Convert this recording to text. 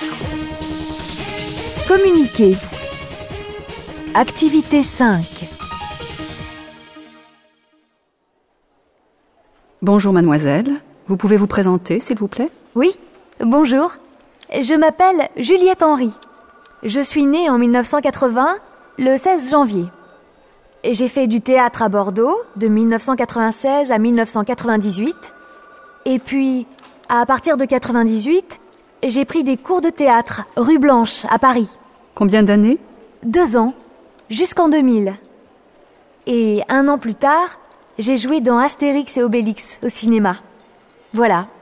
Communiquer. Activité 5. Bonjour mademoiselle, vous pouvez vous présenter s'il vous plaît? Oui, bonjour. Je m'appelle Juliette Henry. Je suis née en 1980, le 16 janvier. J'ai fait du théâtre à Bordeaux de 1996 à 1998. Et puis, à partir de 98, j'ai pris des cours de théâtre rue Blanche à Paris. Combien d'années? 2 ans, jusqu'en 2000. Et 1 an plus tard, j'ai joué dans Astérix et Obélix au cinéma. Voilà.